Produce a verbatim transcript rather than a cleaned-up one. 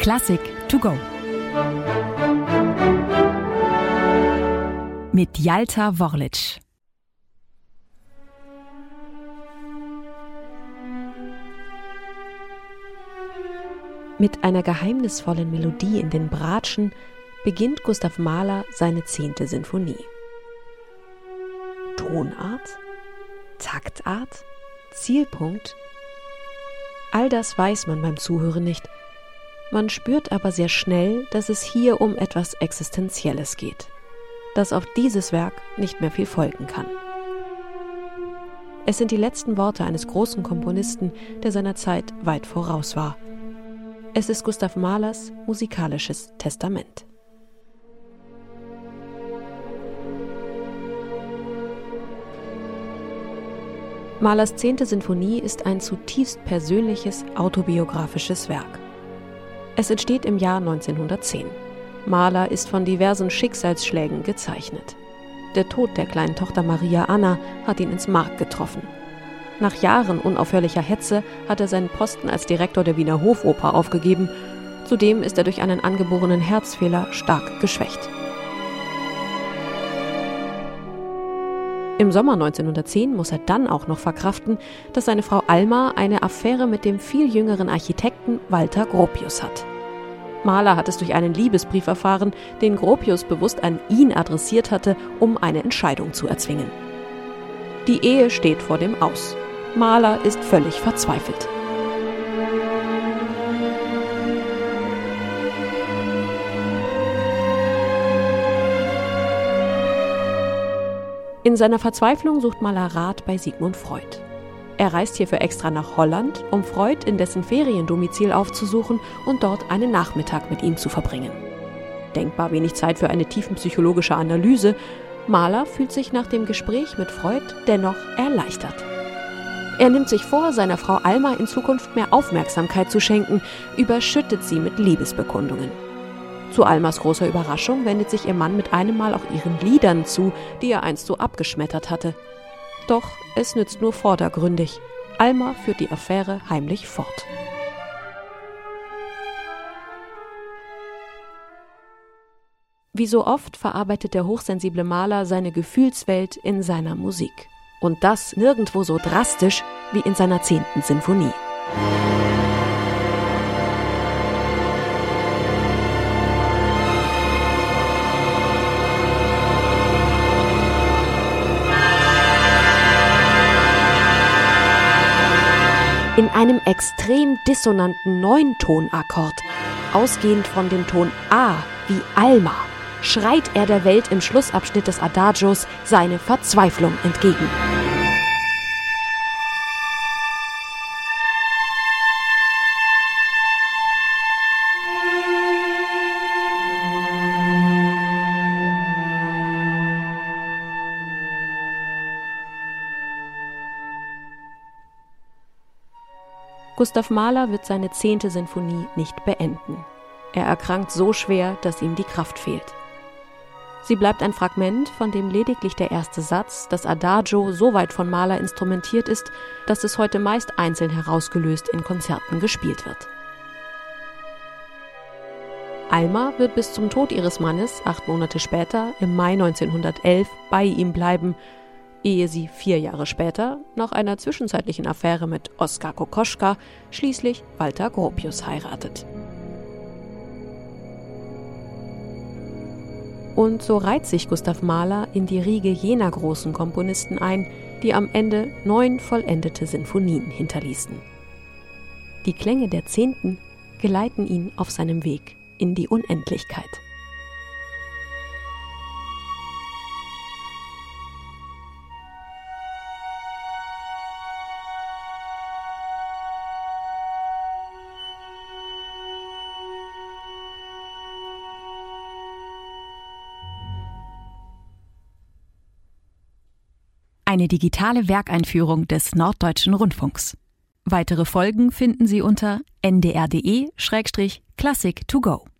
Klassik to go. Mit Jalta Worlic. Mit einer geheimnisvollen Melodie in den Bratschen beginnt Gustav Mahler seine zehnte Sinfonie. Tonart, Taktart, Zielpunkt, all das weiß man beim Zuhören nicht. Man spürt aber sehr schnell, dass es hier um etwas Existenzielles geht, dass auf dieses Werk nicht mehr viel folgen kann. Es sind die letzten Worte eines großen Komponisten, der seiner Zeit weit voraus war. Es ist Gustav Mahlers musikalisches Testament. Mahlers zehnte Sinfonie ist ein zutiefst persönliches, autobiografisches Werk. Es entsteht im Jahr neunzehnhundertzehn. Mahler ist von diversen Schicksalsschlägen gezeichnet. Der Tod der kleinen Tochter Maria Anna hat ihn ins Mark getroffen. Nach Jahren unaufhörlicher Hetze hat er seinen Posten als Direktor der Wiener Hofoper aufgegeben. Zudem ist er durch einen angeborenen Herzfehler stark geschwächt. Im Sommer neunzehnhundertzehn muss er dann auch noch verkraften, dass seine Frau Alma eine Affäre mit dem viel jüngeren Architekten Walter Gropius hat. Mahler hat es durch einen Liebesbrief erfahren, den Gropius bewusst an ihn adressiert hatte, um eine Entscheidung zu erzwingen. Die Ehe steht vor dem Aus. Mahler ist völlig verzweifelt. In seiner Verzweiflung sucht Mahler Rat bei Sigmund Freud. Er reist hierfür extra nach Holland, um Freud in dessen Feriendomizil aufzusuchen und dort einen Nachmittag mit ihm zu verbringen. Denkbar wenig Zeit für eine tiefenpsychologische Analyse. Mahler fühlt sich nach dem Gespräch mit Freud dennoch erleichtert. Er nimmt sich vor, seiner Frau Alma in Zukunft mehr Aufmerksamkeit zu schenken, überschüttet sie mit Liebesbekundungen. Zu Almas großer Überraschung wendet sich ihr Mann mit einem Mal auch ihren Liedern zu, die er einst so abgeschmettert hatte. Doch es nützt nur vordergründig. Alma führt die Affäre heimlich fort. Wie so oft verarbeitet der hochsensible Mahler seine Gefühlswelt in seiner Musik. Und das nirgendwo so drastisch wie in seiner zehnten Sinfonie. In einem extrem dissonanten Neuntonakkord, ausgehend von dem Ton A wie Alma, schreit er der Welt im Schlussabschnitt des Adagios seine Verzweiflung entgegen. Gustav Mahler wird seine zehnte Sinfonie nicht beenden. Er erkrankt so schwer, dass ihm die Kraft fehlt. Sie bleibt ein Fragment, von dem lediglich der erste Satz, das Adagio, so weit von Mahler instrumentiert ist, dass es heute meist einzeln herausgelöst in Konzerten gespielt wird. Alma wird bis zum Tod ihres Mannes, acht Monate später, im Mai neunzehnhundertelf, bei ihm bleiben, ehe sie vier Jahre später, nach einer zwischenzeitlichen Affäre mit Oskar Kokoschka, schließlich Walter Gropius heiratet. Und so reiht sich Gustav Mahler in die Riege jener großen Komponisten ein, die am Ende neun vollendete Sinfonien hinterließen. Die Klänge der zehnten geleiten ihn auf seinem Weg in die Unendlichkeit. Eine digitale Werkeinführung des Norddeutschen Rundfunks. Weitere Folgen finden Sie unter n d r punkt d e slash classic to go.